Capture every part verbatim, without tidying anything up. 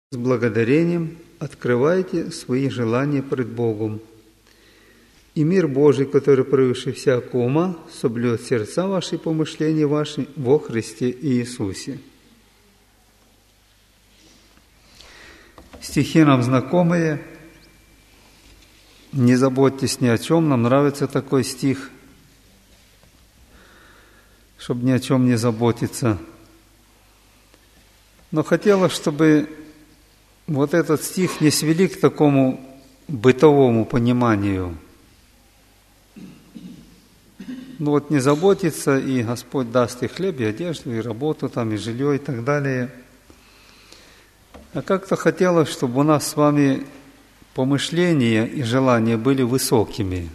С благодарением открывайте свои желания пред Богом. И мир Божий, который превыше всякого ума, соблюдет сердца ваши и помышления ваши во Христе Иисусе. Стихи нам знакомые. Не заботьтесь ни о чем. Нам нравится такой стих, чтобы ни о чем не заботиться. Но хотелось, чтобы вот этот стих не свели к такому бытовому пониманию. Ну вот не заботиться, и Господь даст и хлеб, и одежду, и работу, там, и жилье, и так далее. А как-то хотелось, чтобы у нас с вами помышления и желания были высокими.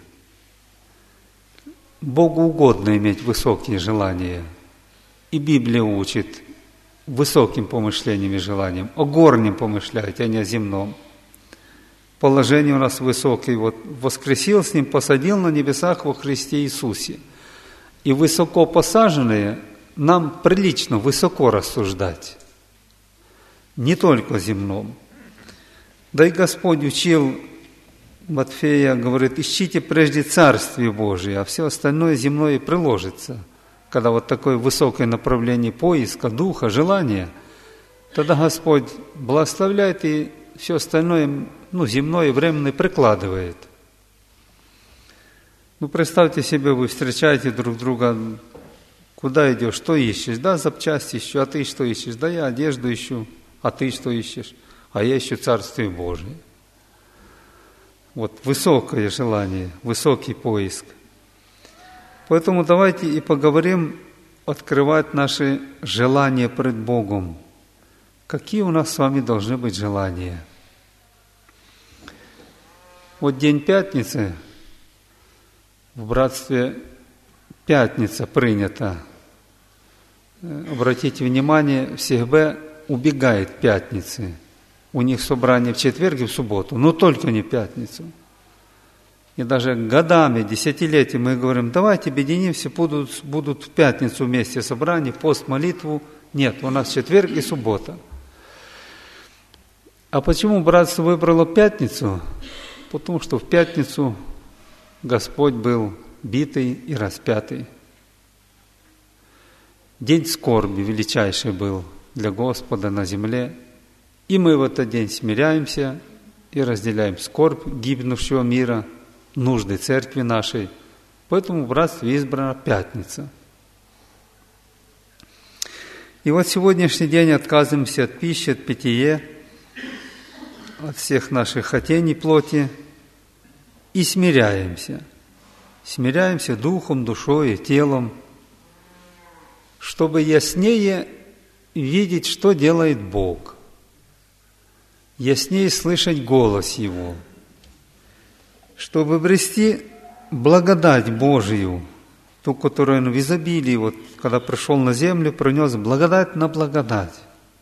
Богу угодно иметь высокие желания. И Библия учит высоким помышлением и желанием. О горнем помышляйте, а не о земном. Положение у нас высокое. Вот воскресил с Ним, посадил на небесах во Христе Иисусе. И высоко посаженные нам прилично высоко рассуждать. Не только о земном. Да и Господь учил Матфея, говорит, ищите прежде Царствие Божие, а все остальное земное приложится. Когда вот такое высокое направление поиска, духа, желания, тогда Господь благословляет и все остальное, ну, земное, временное прикладывает. Ну, представьте себе, вы встречаете друг друга, куда идешь, что ищешь? Да, запчасти ищу, а ты что ищешь? Да, я одежду ищу, а ты что ищешь? А я ищу Царствие Божие. Вот высокое желание, высокий поиск. Поэтому давайте и поговорим, открывать наши желания пред Богом. Какие у нас с вами должны быть желания? Вот день пятницы, в братстве пятница принято. Обратите внимание, всегда убегает пятницы. У них собрание в четверг и в субботу, но только не в пятницу. И даже годами, десятилетиями мы говорим, давайте объединимся, будут, будут в пятницу вместе собрания, пост, молитву. Нет, у нас четверг и суббота. А почему братство выбрало пятницу? Потому что в пятницу Господь был битый и распятый. День скорби величайший был для Господа на земле. И мы в этот день смиряемся и разделяем скорбь гибнущего мира, нужды церкви нашей. Поэтому в братстве избрана пятница. И вот сегодняшний день отказываемся от пищи, от питья, от всех наших хотений плоти и смиряемся. Смиряемся духом, душой и телом, чтобы яснее видеть, что делает Бог. Яснее слышать голос Его, чтобы обрести благодать Божию, ту, которую Он в изобилии, вот, когда пришел на землю, принес благодать на благодать.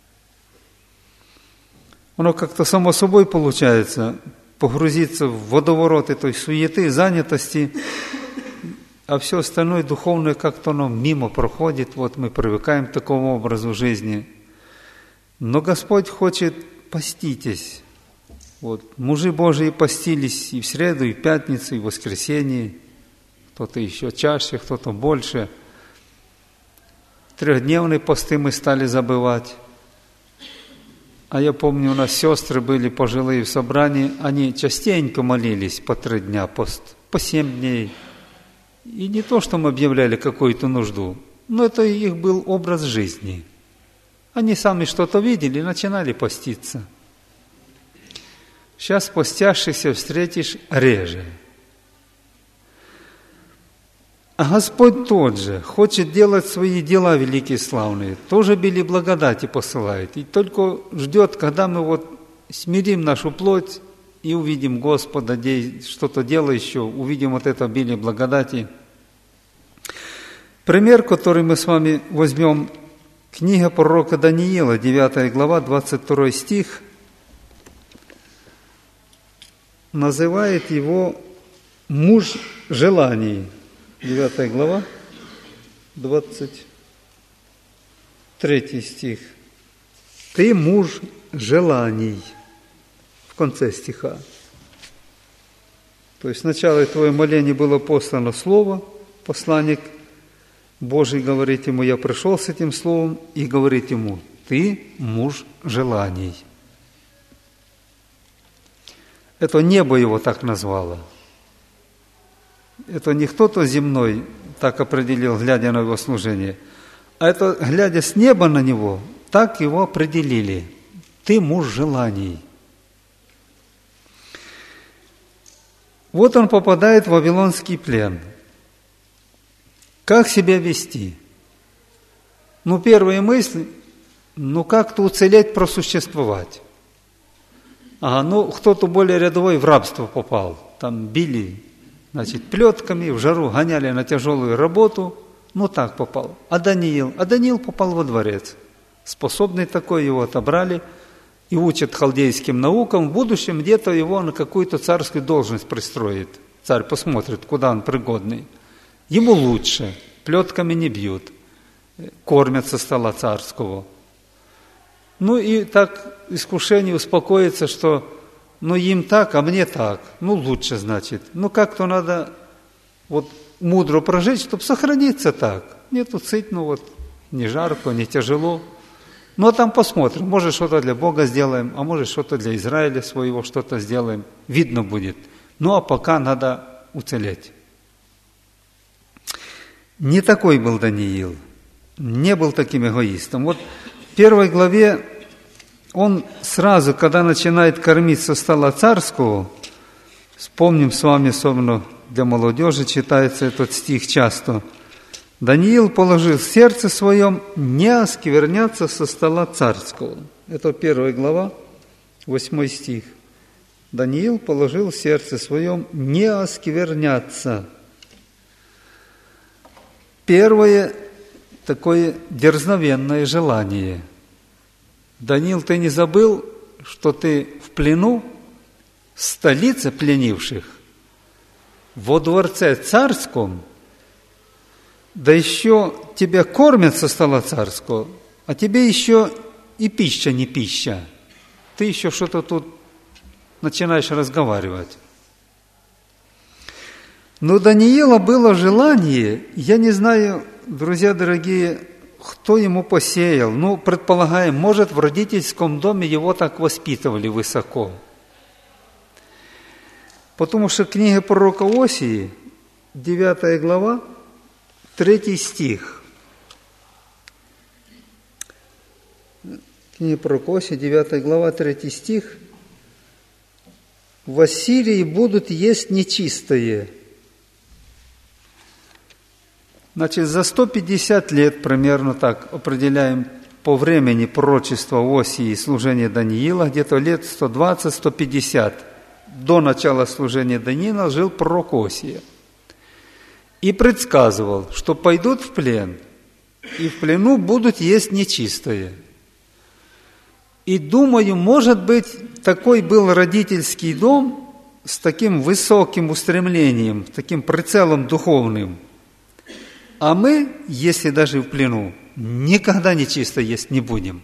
Оно как-то само собой получается, погрузиться в водоворот этой суеты, занятости, а все остальное духовное как-то оно мимо проходит, вот мы привыкаем к такому образу жизни. Но Господь хочет: поститесь. Вот, мужи Божии постились и в среду, и в пятницу, и в воскресенье. Кто-то еще чаще, кто-то больше. Трехдневные посты мы стали забывать. А я помню, у нас сестры были пожилые в собрании, они частенько молились по три дня пост, по семь дней. И не то, что мы объявляли какую-то нужду, но это их был образ жизни. Они сами что-то видели и начинали поститься. Сейчас постящихся встретишь реже. А Господь тот же, хочет делать свои дела великие, славные, тоже били благодати посылает. И только ждет, когда мы вот смирим нашу плоть и увидим Господа, что-то делающего, увидим вот это обилие благодати. Пример, который мы с вами возьмем, книга пророка Даниила, девятая глава, двадцать второй стих, называет его «муж желаний». девятая глава, двадцать третий стих. ты муж желаний, в конце стиха. То есть сначала твое моление было послано слово, посланник Божий говорит ему, я пришел с этим словом, и говорит ему, ты муж желаний. Это небо его так назвало. Это не кто-то земной так определил, глядя на его служение, а это, глядя с неба на него, так его определили. Ты муж желаний. Вот он попадает в вавилонский плен. Как себя вести? Ну, первая мысль, ну, как-то уцелеть, просуществовать. Ага, ну, кто-то более рядовой в рабство попал. Там били, значит, плетками, в жару гоняли на тяжелую работу. Ну, так попал. А Даниил? А Даниил попал во дворец. Способный такой, его отобрали и учат халдейским наукам. В будущем где-то его на какую-то царскую должность пристроит. Царь посмотрит, куда он пригодный. Ему лучше, плетками не бьют, кормят со стола царского. Ну и так искушение успокоится, что ну им так, а мне так. Ну лучше, значит. Ну как-то надо вот мудро прожить, чтобы сохраниться так. Нету сыть, ну вот, не жарко, не тяжело. Ну а там посмотрим, может что-то для Бога сделаем, а может что-то для Израиля своего что-то сделаем. Видно будет. Ну а пока надо уцелеть. Не такой был Даниил, не был таким эгоистом. Вот в первой главе он сразу, когда начинает кормить со стола царского, вспомним с вами, особенно для молодежи читается этот стих часто, Даниил положил в сердце своем не оскверняться со стола царского. Это первая глава, восьмой стих. Даниил положил в сердце своем не оскверняться. Первое такое дерзновенное желание. Даниил, ты не забыл, что ты в плену, в столице пленивших, во дворце царском, да еще тебя кормят со стола царского, а тебе еще и пища не пища. Ты еще что-то тут начинаешь разговаривать. Но у Даниила было желание, я не знаю, друзья дорогие, кто ему посеял. Ну, предполагаем, может, в родительском доме его так воспитывали высоко. Потому что книга пророка Осии, девятая глава, третий стих. Книга пророка Осии, девятая глава, третий стих. В Ассирии будут есть нечистое. Значит, за сто пятьдесят лет, примерно так, определяем по времени пророчества Осии и служения Даниила, где-то лет сто двадцать - сто пятьдесят до начала служения Даниила жил пророк Осия. И предсказывал, что пойдут в плен, и в плену будут есть нечистое. И думаю, может быть, такой был родительский дом с таким высоким устремлением, таким прицелом духовным. А мы, если даже в плену, никогда нечисто есть не будем.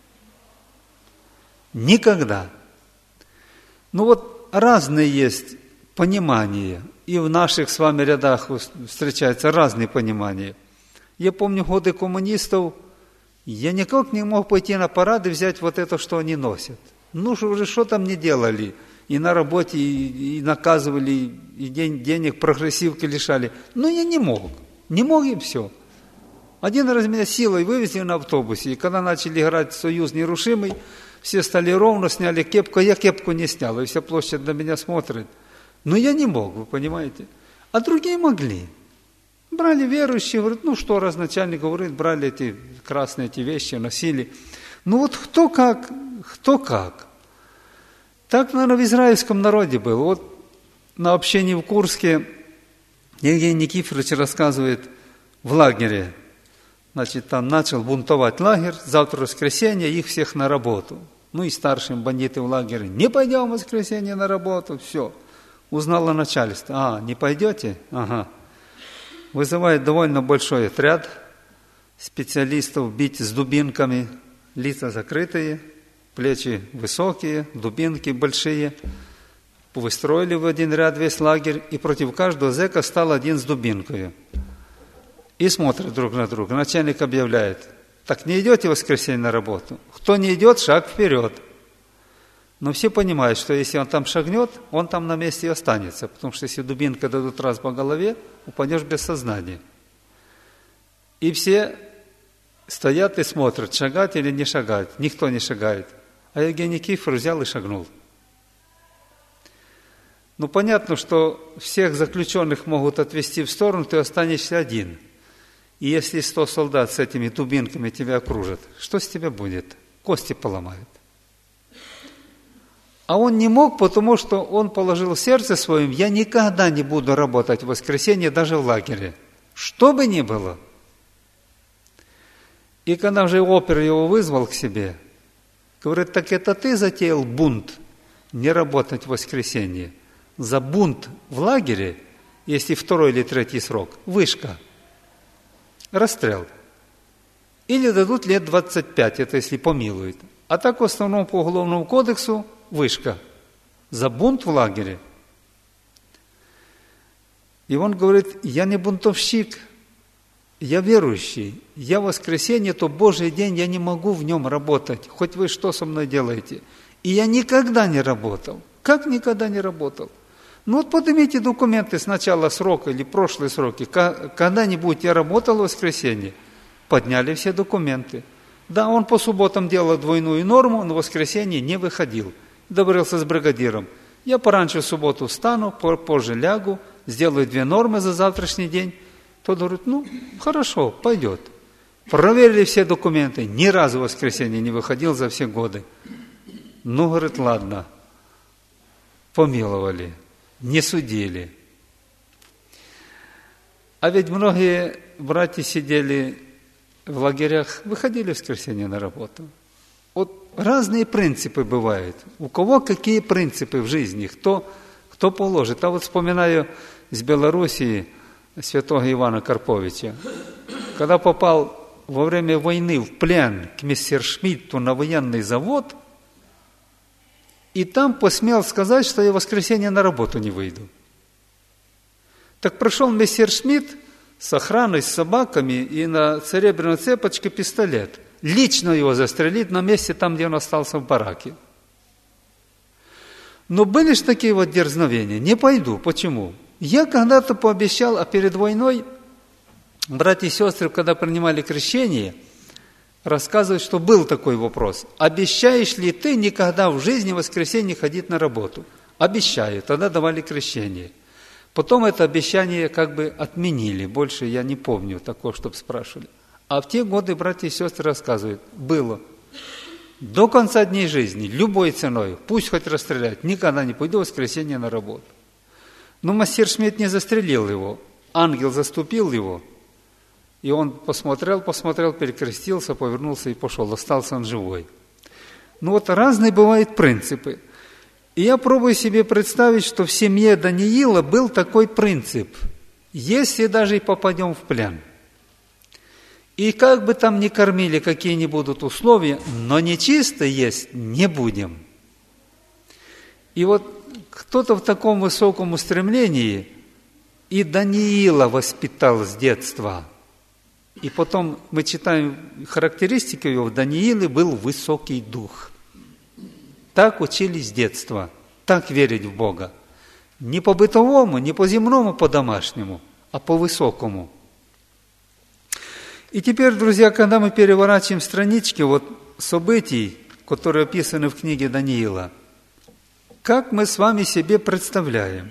Никогда. Ну вот разные есть понимания. И в наших с вами рядах встречаются разные понимания. Я помню годы коммунистов, я никак не мог пойти на парад и взять вот это, что они носят. Ну, что уже что там не делали. И на работе, и, и наказывали, и день, денег, прогрессивки лишали. Но я не мог. Не мог и все. Один раз меня силой вывезли на автобусе, и когда начали играть «Союз нерушимый», все стали ровно, сняли кепку, а я кепку не снял, и вся площадь на меня смотрит. Но я не мог, вы понимаете. А другие могли. Брали верующие, говорят, ну что, раз начальник говорит, брали эти красные эти вещи, носили. Ну вот кто как, кто как. Так, наверное, в израильском народе было. Вот на общении в Курске Евгений Никифорович рассказывает, в лагере, значит, там начал бунтовать лагерь, завтра воскресенье, их всех на работу. Ну и старшим бандиты в лагере, не пойдем в воскресенье на работу, все. Узнало начальство, а, не пойдете? Ага. Вызывает довольно большой отряд специалистов бить с дубинками, лица закрытые, плечи высокие, дубинки большие. Выстроили в один ряд весь лагерь, и против каждого зэка стал один с дубинкой. И смотрят друг на друга. Начальник объявляет: так не идете в воскресенье на работу? Кто не идет, шаг вперед. Но все понимают, что если он там шагнет, он там на месте и останется. Потому что если дубинка дадут раз по голове, упадешь без сознания. И все стоят и смотрят, шагать или не шагать. Никто не шагает. А Евгений Кифор взял и шагнул. Ну, понятно, что всех заключенных могут отвести в сторону, ты останешься один. И если сто солдат с этими дубинками тебя окружат, что с тебя будет? Кости поломают. А он не мог, потому что он положил в сердце своем: я никогда не буду работать в воскресенье даже в лагере. Что бы ни было. И когда же опер его вызвал к себе, говорит: так это ты затеял бунт, не работать в воскресенье? За бунт в лагере, если второй или третий срок, вышка, расстрел. Или дадут лет двадцать пять, это если помилуют. А так в основном по Уголовному кодексу вышка. За бунт в лагере. И он говорит: я не бунтовщик, я верующий. Я в воскресенье, то Божий день, я не могу в нем работать, хоть вы что со мной делаете. И я никогда не работал. Как никогда не работал? Ну вот поднимите документы с начала срока или прошлые сроки. Когда-нибудь я работал в воскресенье? Подняли все документы. Да, он по субботам делал двойную норму, но в воскресенье не выходил. Договорился с бригадиром: я пораньше в субботу встану, позже лягу, сделаю две нормы за завтрашний день. Тот говорит: ну, хорошо, пойдет. Проверили все документы, ни разу в воскресенье не выходил за все годы. Ну, говорит, ладно, помиловали, не судили. А ведь многие братья сидели в лагерях, выходили в воскресенье на работу. Вот разные принципы бывают. У кого какие принципы в жизни, кто, кто положит. А вот вспоминаю из Белоруссии святого Ивана Карповича. Когда попал во время войны в плен к Мессершмитту на военный завод, и там посмел сказать, что я в воскресенье на работу не выйду. Так прошел Мессершмитт с охраной, с собаками и на серебряной цепочке пистолет. Лично его застрелить на месте, там, где он остался в бараке. Но были же такие вот дерзновения. Не пойду. Почему? Я когда-то пообещал, а перед войной братья и сестры, когда принимали крещение, рассказывают, что был такой вопрос: обещаешь ли ты никогда в жизни в воскресенье ходить на работу? Обещаю. Тогда давали крещение. Потом это обещание как бы отменили. Больше я не помню такого, чтобы спрашивали. А в те годы братья и сестры рассказывают: было. До конца дней жизни, любой ценой, пусть хоть расстреляют, никогда не пойду в воскресенье на работу. Но Мессершмитт не застрелил его. Ангел заступил его. И он посмотрел, посмотрел, перекрестился, повернулся и пошел. Остался он живой. Ну вот разные бывают принципы. И я пробую себе представить, что в семье Даниила был такой принцип: если даже и попадем в плен, и как бы там ни кормили, какие ни будут условия, но нечисто есть не будем. И вот кто-то в таком высоком устремлении и Даниила воспитал с детства. И потом мы читаем характеристики его: в Данииле был высокий дух. Так учились с детства, так верить в Бога. Не по бытовому, не по земному, по домашнему, а по высокому. И теперь, друзья, когда мы переворачиваем странички вот событий, которые описаны в книге Даниила, как мы с вами себе представляем?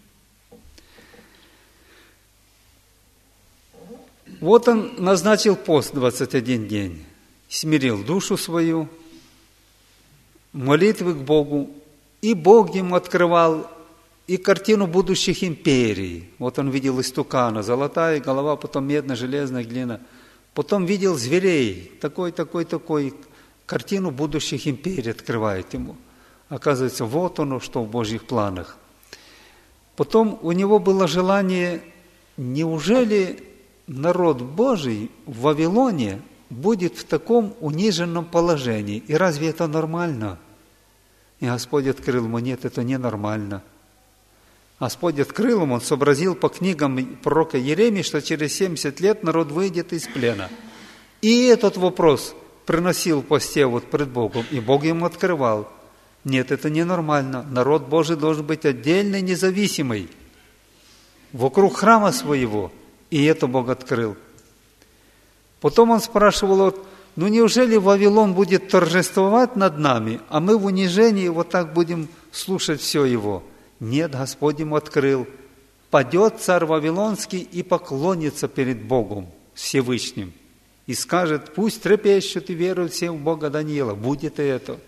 Вот он назначил пост двадцать один день, смирил душу свою, молитвы к Богу, и Бог ему открывал и картину будущих империй. Вот он видел истукана, золотая голова, потом медная, железная, глина. Потом видел зверей, такой, такой, такой. Картину будущих империй открывает ему. Оказывается, вот оно, что в Божьих планах. Потом у него было желание: неужели народ Божий в Вавилоне будет в таком униженном положении. И разве это нормально? И Господь открыл ему: нет, это ненормально. Господь открыл ему, он сообразил по книгам пророка Иеремии, что через семьдесят лет народ выйдет из плена. И этот вопрос приносил в посте вот пред Богом, и Бог ему открывал: нет, это ненормально. Народ Божий должен быть отдельный, независимый, вокруг храма своего. И это Бог открыл. Потом он спрашивал: вот, ну неужели Вавилон будет торжествовать над нами, а мы в унижении вот так будем слушать все его? Нет, Господь ему открыл: падет царь Вавилонский и поклонится перед Богом Всевышним, и скажет: пусть трепещут и веруют все в Бога Даниила. Будет и это.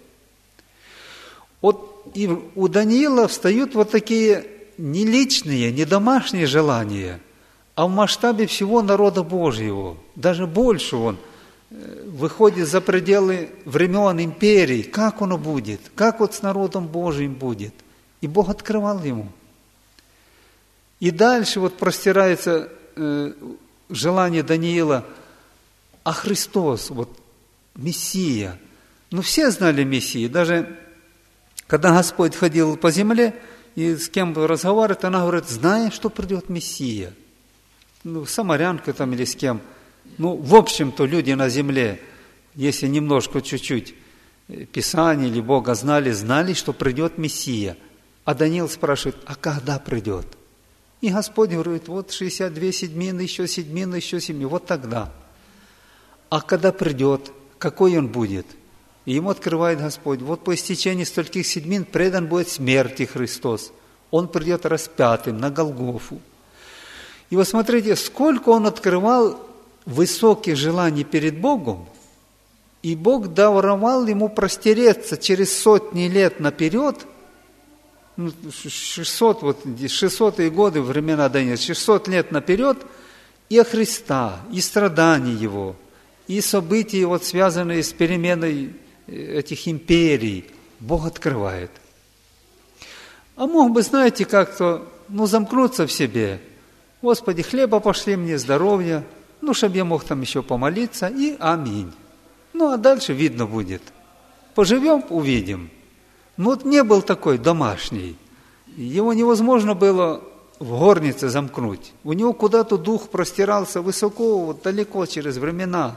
Вот и у Даниила встают вот такие не личные, не домашние желания, а в масштабе всего народа Божьего. Даже больше он выходит за пределы времен империи. Как оно будет? Как вот с народом Божьим будет? И Бог открывал ему. И дальше вот простирается э, желание Даниила: а Христос, вот Мессия. Ну все знали Мессию. Даже когда Господь ходил по земле и с кем разговаривает, она говорит: знаешь, что придет Мессия? Ну, самарянка там или с кем. Ну, в общем-то, люди на земле, если немножко, чуть-чуть Писания или Бога знали, знали, что придет Мессия. А Даниил спрашивает: а когда придет? И Господь говорит: вот шестьдесят две седьмины, еще седьмины, еще седьмины, вот тогда. А когда придет, какой он будет? И ему открывает Господь: вот по истечении стольких седьмин предан будет смерти Христос. Он придет распятым на Голгофу. И вот смотрите, сколько он открывал высоких желаний перед Богом, и Бог даровал ему простереться через сотни лет наперед. Ну, шестьсот, вот, шестисотые годы, времена Даниила, шестьсот лет наперед, и о Христа, и страданий Его, и события, вот, связанные с переменой этих империй, Бог открывает. А мог бы, знаете, как-то, ну, замкнуться в себе: Господи, хлеба пошли мне, здоровья, ну, чтобы я мог там еще помолиться, и аминь. Ну, а дальше видно будет. Поживем, увидим. Но вот не был такой домашний. Его невозможно было в горнице замкнуть. У него куда-то дух простирался высоко, вот далеко через времена.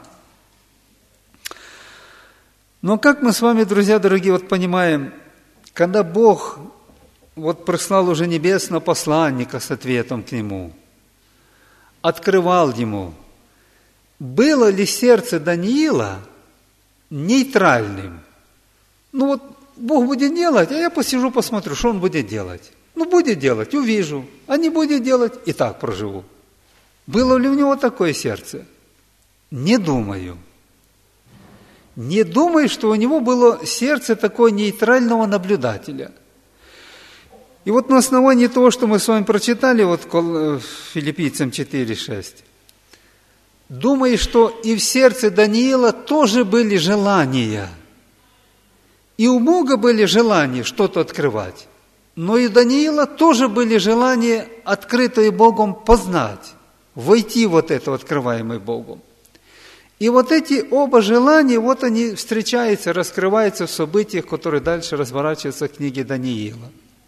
Но как мы с вами, друзья дорогие, вот понимаем, когда Бог вот прислал уже небесного посланника с ответом к нему, открывал ему, было ли сердце Даниила нейтральным? Ну вот Бог будет делать, а я посижу, посмотрю, что он будет делать. Ну, будет делать, увижу, а не будет делать, и так проживу. Было ли у него такое сердце? Не думаю. Не думаю, что у него было сердце такое нейтрального наблюдателя. И вот на основании того, что мы с вами прочитали, вот Филиппийцам четыре шесть, думаю, что и в сердце Даниила тоже были желания. И у Бога были желания что-то открывать, но и у Даниила тоже были желания, открытые Богом, познать, войти в вот это открываемое Богом. И вот эти оба желания, вот они встречаются, раскрываются в событиях, которые дальше разворачиваются в книге Даниила.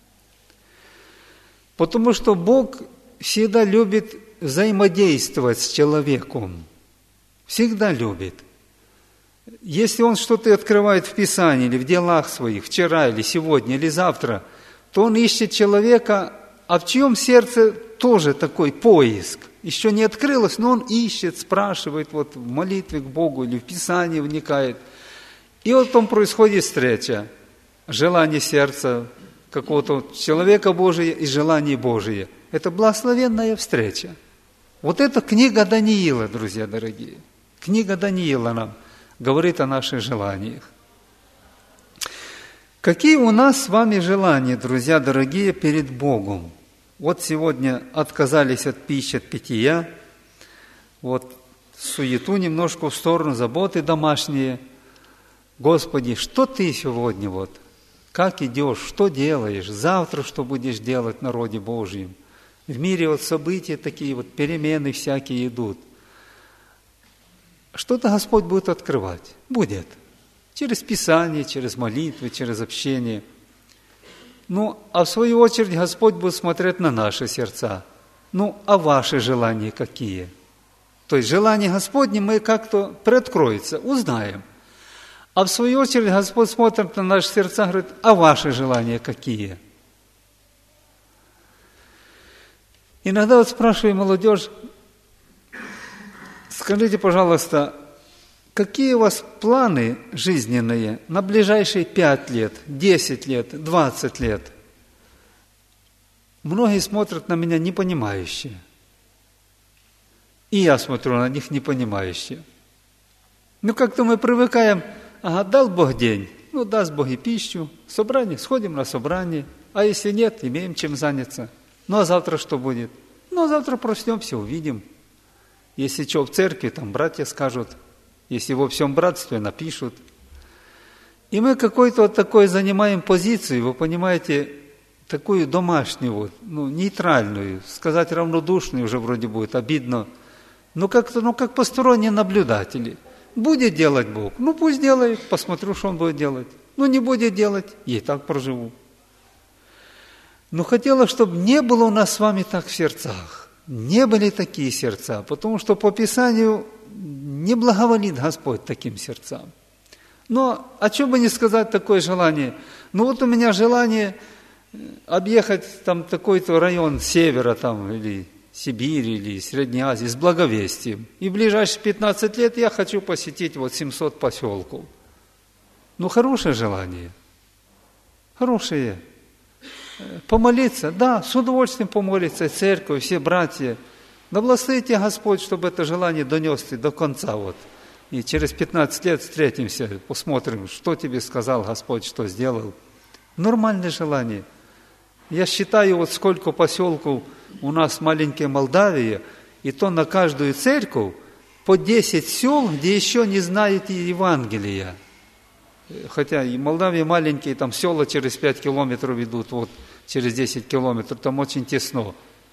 Потому что Бог всегда любит взаимодействовать с человеком. Всегда любит. Если Он что-то открывает в Писании или в делах своих, вчера или сегодня или завтра, то Он ищет человека, а в чьем сердце тоже такой поиск. Еще не открылось, но Он ищет, спрашивает вот в молитве к Богу или в Писании вникает. И вот там происходит встреча. Желание сердца какого-то человека Божия и желание Божие. Это благословенная встреча. Вот это книга Даниила, друзья дорогие. Книга Даниила нам говорит о наших желаниях. Какие у нас с вами желания, друзья дорогие, перед Богом? Вот сегодня отказались от пищи, от питья, вот суету немножко в сторону, заботы домашние. Господи, что Ты сегодня вот? Как идешь, что делаешь? Завтра что будешь делать в народе Божьем? В мире вот события такие, вот перемены всякие идут. что-то Господь будет открывать. Будет. Через Писание, через молитвы, через общение. Ну, а в свою очередь Господь будет смотреть на наши сердца. Ну, а ваши желания какие? То есть желания Господни мы как-то приоткроется, узнаем. А в свою очередь Господь смотрит на наши сердца и говорит, а ваши желания какие? Иногда вот спрашиваю молодежь, скажите, пожалуйста, какие у вас планы жизненные на ближайшие пять лет, десять лет, двадцать лет? Многие смотрят на меня непонимающе. И я смотрю на них непонимающе. Ну, как-то мы привыкаем, ага, дал Бог день, ну, даст Бог и пищу, собрание, сходим на собрание, а если нет, имеем чем заняться. Ну, а завтра что будет? Ну, а завтра проснемся, увидим. Если что, в церкви, там братья скажут, если во всем братстве напишут. И мы какой-то вот такой занимаем позицию, вы понимаете, такую домашнюю, вот, ну, нейтральную, сказать равнодушную уже вроде будет обидно, но как-то, ну, как посторонние наблюдатели. Будет делать Бог, ну, пусть делает, посмотрю, что Он будет делать. Ну, не будет делать, я и так проживу. Но хотела, чтобы не было у нас с вами так в сердцах, не были такие сердца, потому что по Писанию не благоволит Господь таким сердцам. Но о чем бы не сказать такое желание? Ну вот у меня желание объехать там такой-то район севера там, или Сибири, или Средней Азии с благовестием. И в ближайшие пятнадцать лет я хочу посетить вот семьсот поселков. Ну хорошее желание, хорошее. Помолиться, да, с удовольствием помолиться, церковь, все братья. Да благослови тебя Господь, чтобы это желание донес ты до конца. Вот. И через пятнадцать лет встретимся, посмотрим, что тебе сказал Господь, что сделал. Нормальное желание. Я считаю, вот сколько поселков у нас маленькая Молдавия, и то на каждую церковь по десять сел, где еще не знают Евангелия. Хотя и Молдавия маленькие, там села через пять километров идут, вот через десять километров, там очень тесно.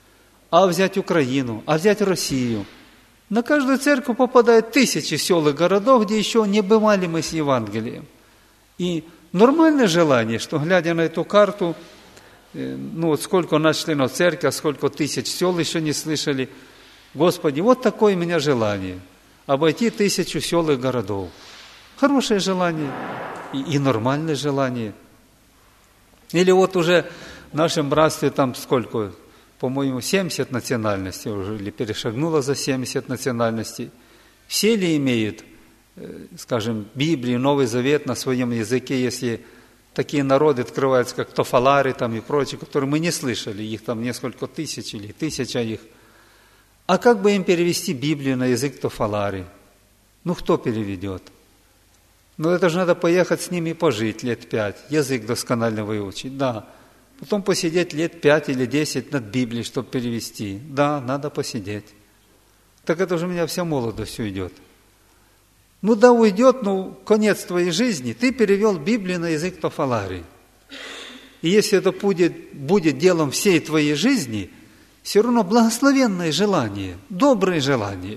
А взять Украину, а взять Россию. На каждую церковь попадают тысячи сел и городов, где еще не бывали мы с Евангелием. И нормальное желание, что, глядя на эту карту, ну вот сколько у нас членов церкви, а сколько тысяч сел еще не слышали. Господи, вот такое у меня желание, обойти тысячу сел и городов. Хорошее желание и, и нормальное желание. Или вот уже в нашем братстве там сколько, по-моему, семьдесят национальностей уже, или перешагнуло за семьдесят национальностей. Все ли имеют, скажем, Библию, Новый Завет на своем языке, если такие народы открываются, как тофалары там и прочие, которые мы не слышали, их там несколько тысяч или тысяча их. А как бы им перевести Библию на язык тофалары? Ну, кто переведет? Ну, это же надо поехать с ними пожить лет пять, язык досконально выучить, да. Потом посидеть лет пять или десять над Библией, чтобы перевести. Да, надо посидеть. Так это же у меня вся молодость уйдет. Ну да, уйдет, ну, конец твоей жизни, ты перевел Библию на язык тофалари. И если это будет, будет делом всей твоей жизни, все равно благословенное желание, доброе желание.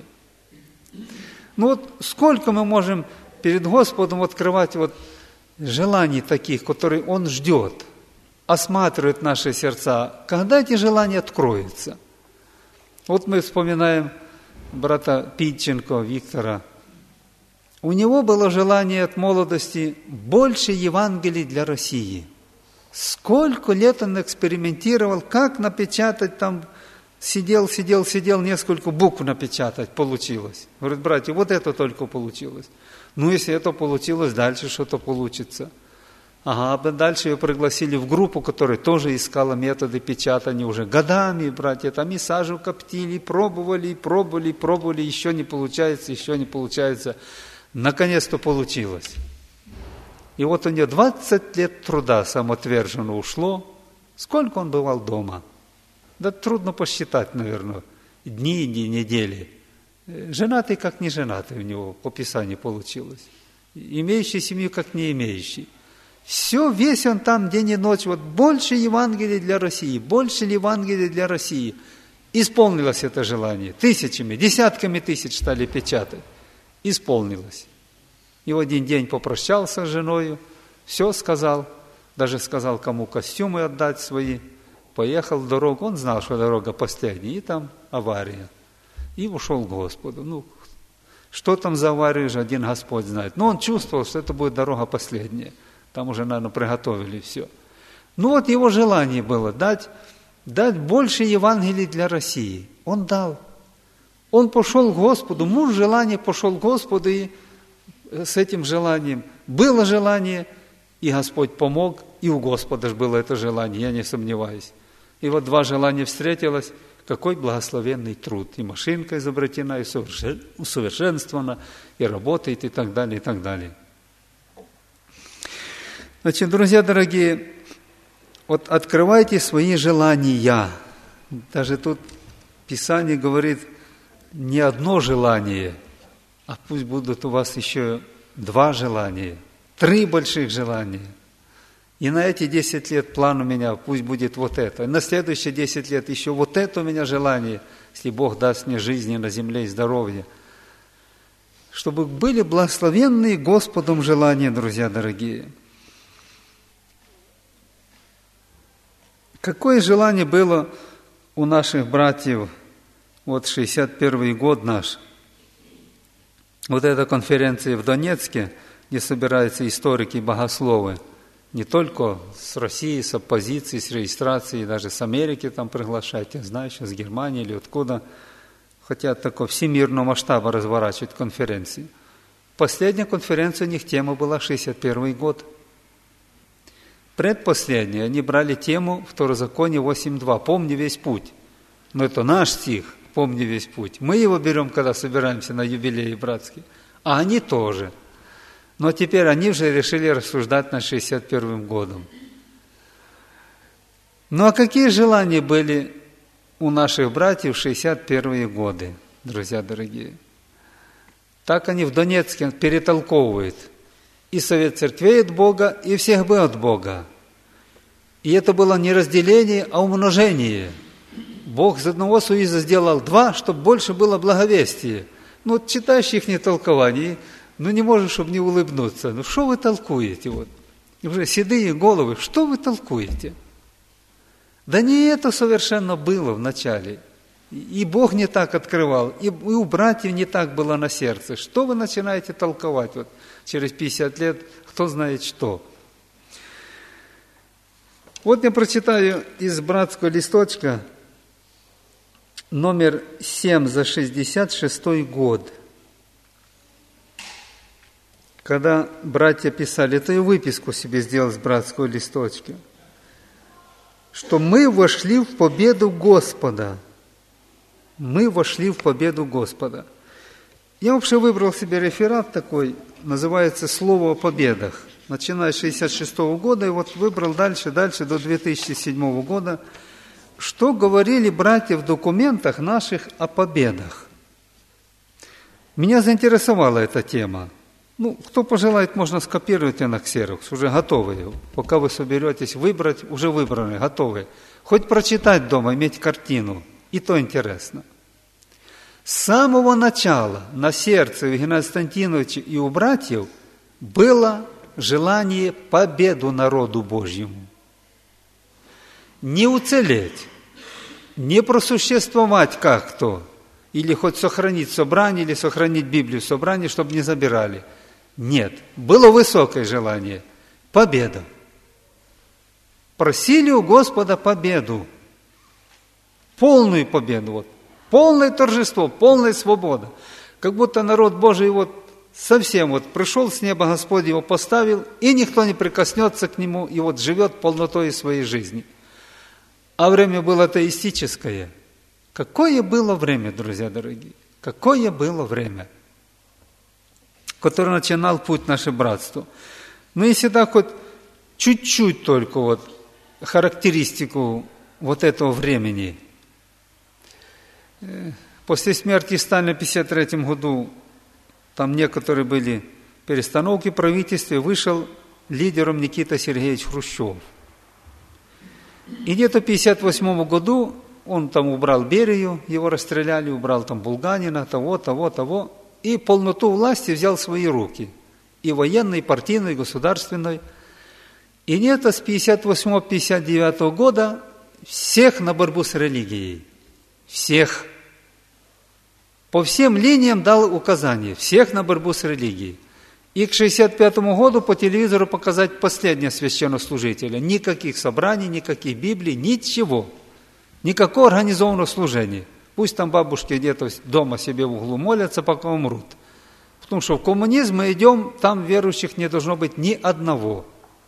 Ну вот сколько мы можем перед Господом открывать вот желаний таких, которые Он ждет, осматривает наши сердца, когда эти желания откроются. Вот мы вспоминаем брата Питченко Виктора. У него было желание от молодости больше Евангелий для России. Сколько лет он экспериментировал, как напечатать там, сидел, сидел, сидел, несколько букв напечатать, получилось. Говорит, братья, вот это только получилось. Ну, если это получилось, дальше что-то получится. Ага, дальше ее пригласили в группу, которая тоже искала методы печатания уже годами, братья, там и сажу коптили, пробовали, пробовали, пробовали, еще не получается, еще не получается. Наконец-то получилось. И вот у нее двадцать лет труда самоотверженно ушло. Сколько он бывал дома? Да трудно посчитать, наверное, дни и недели. Женатый, как не женатый у него по Писанию получилось. Имеющий семью, как не имеющий. Все, весь он там день и ночь. Вот больше Евангелия для России, больше Евангелия для России. Исполнилось это желание. Тысячами, десятками тысяч стали печатать. исполнилось. И в один день попрощался с женой, все сказал, даже сказал, кому костюмы отдать свои. Поехал в дорогу, он знал, что дорога последняя, и там авария. И ушел к Господу. Ну, что там за аварию, же один Господь знает. Но он чувствовал, что это будет дорога последняя. Там уже, наверное, приготовили все. Ну вот его желание было дать, дать больше Евангелий для России. Он дал. Он пошел к Господу, муж желания пошел к Господу, и с этим желанием было желание, и Господь помог, и у Господа же было это желание, я не сомневаюсь. И вот два желания встретилось, какой благословенный труд. И машинка изобретена, и усовершенствована, и работает, и так далее, и так далее. Значит, друзья дорогие, вот открывайте свои желания. Даже тут Писание говорит, не одно желание, а пусть будут у вас еще два желания, три больших желания. И на эти десять лет план у меня, пусть будет вот это. И на следующие десять лет еще вот это у меня желание, если Бог даст мне жизни на земле и здоровье. Чтобы были благословенные Господом желания, друзья дорогие. Какое желание было у наших братьев, вот шестьдесят первый год наш, вот эта конференция в Донецке, где собираются историки и богословы, не только с России, с оппозицией, с регистрацией, даже с Америки там приглашают, я знаю, сейчас с Германии или откуда, хотят такого всемирного масштаба разворачивать конференции. Последняя конференция у них тема была шестьдесят первый год. Предпоследняя они брали тему Второзаконие восемь два, «Помни весь путь». Но это наш стих, «Помни весь путь». Мы его берем, когда собираемся на юбилеи братские, а они тоже. Но теперь они уже решили рассуждать над шестьдесят первым годом. Ну а какие желания были у наших братьев в шестьдесят первые годы, друзья дорогие? Так они в Донецке перетолковывают. И совет церквей от Бога, и всех бы от Бога. И это было не разделение, а умножение. Бог из одного союза сделал два, чтобы больше было благовестие. Ну, вот читаешь их толкование, ну не можешь, чтобы не улыбнуться. Ну что вы толкуете? Вот? Уже седые головы, что вы толкуете? Да не это совершенно было в начале. И Бог не так открывал, и у братьев не так было на сердце. Что вы начинаете толковать? Вот через пятьдесят лет, кто знает что. Вот я прочитаю из братского листочка номер семь за шестьдесят шестой год. Когда братья писали, это я выписку себе сделал с братского листочка, что мы вошли в победу Господа. Мы вошли в победу Господа. Я вообще выбрал себе реферат такой, называется «Слово о победах». Начиная с шестьдесят шестого года, и вот выбрал дальше, дальше до две тысячи седьмого года, что говорили братья в документах наших о победах. Меня заинтересовала эта тема. Ну, кто пожелает, можно скопировать ее на ксерокс, уже готовые. Пока вы соберетесь выбрать, уже выбраны, готовые. Хоть прочитать дома, иметь картину. И то интересно. С самого начала на сердце у Геннадия Константиновича и у братьев было желание победу народу Божьему. Не уцелеть, не просуществовать как-то, или хоть сохранить собрание, или сохранить Библию в собрании, чтобы не забирали. Нет, было высокое желание – победа. Просили у Господа победу. Полную победу, вот, полное торжество, полная свобода. Как будто народ Божий вот совсем вот пришел с неба, Господь его поставил, и никто не прикоснется к нему, и вот живет полнотой своей жизни. А время было атеистическое. Какое было время, друзья дорогие? Какое было время, которое начинал путь наше братство. Ну, если так вот чуть-чуть только вот характеристику вот этого времени. После смерти Сталина в тысяча девятьсот пятьдесят третьем году там некоторые были перестановки в правительстве, вышел лидером Никита Сергеевич Хрущев. И где-то в пятьдесят восьмом году он там убрал Берию, его расстреляли, убрал там Булганина, того, того, того, и полноту власти взял в свои руки. И военной, и партийной, и государственной. И нет, с пятьдесят восьмого — пятьдесят девятого года всех на борьбу с религией. Всех. По всем линиям дал указания. Всех на борьбу с религией. И к шестьдесят пятому году по телевизору показать последнего священнослужителя. Никаких собраний, никаких Библий, ничего. Никакого организованного служения. Пусть там бабушки где-то дома себе в углу молятся, пока умрут. Потому что в коммунизм мы идем, там верующих не должно быть ни одного.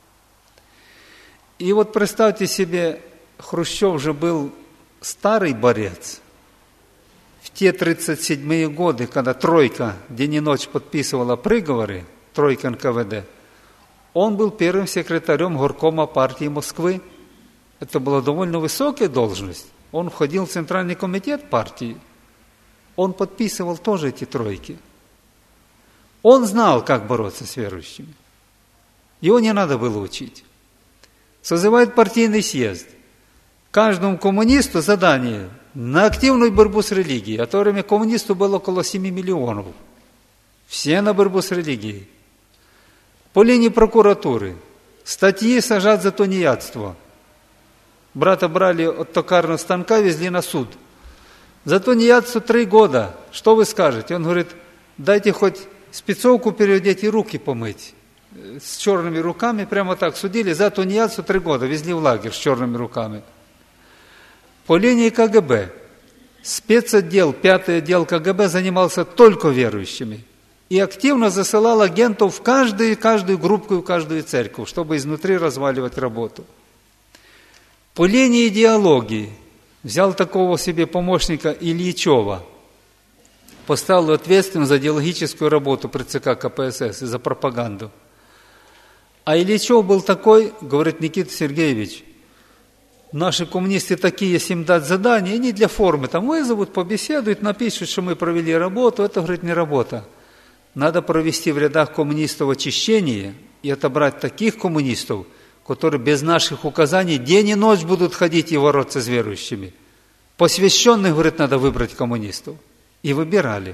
И вот представьте себе, Хрущев же был старый борец. В те тридцать седьмые годы, когда тройка день и ночь подписывала приговоры, тройка эн ка вэ дэ, он был первым секретарем горкома партии Москвы. Это была довольно высокая должность. Он входил в Центральный комитет партии. Он подписывал тоже эти тройки. Он знал, как бороться с верующими. Его не надо было учить. Созывает партийный съезд. Каждому коммунисту задание на активную борьбу с религией. А в то время коммунистов было около семи миллионов. Все на борьбу с религией. По линии прокуратуры. Статьи сажать за тунеядство. Брата брали от токарного станка, везли на суд. За тунеядство три года. Что вы скажете? Он говорит, дайте хоть спецовку переодеть и руки помыть. С черными руками, прямо так судили. За тунеядство три года. Везли в лагерь с черными руками. По линии ка гэ бэ. Спецотдел, пятый отдел ка гэ бэ занимался только верующими. И активно засылал агентов в каждую, каждую группу и в каждую церковь, чтобы изнутри разваливать работу. По линии идеологии взял такого себе помощника Ильичева, поставил ответственным за идеологическую работу при цэ ка ка пэ эс эс и за пропаганду. А Ильичев был такой, говорит Никита Сергеевич, наши коммунисты такие, если им дать задание, они для формы там вызовут, побеседуют, напишут, что мы провели работу. Это, говорит, не работа. Надо провести в рядах коммунистов очищение и отобрать таких коммунистов, которые без наших указаний день и ночь будут ходить и бороться с верующими. Посвященных, говорит, надо выбрать коммунистов. И выбирали.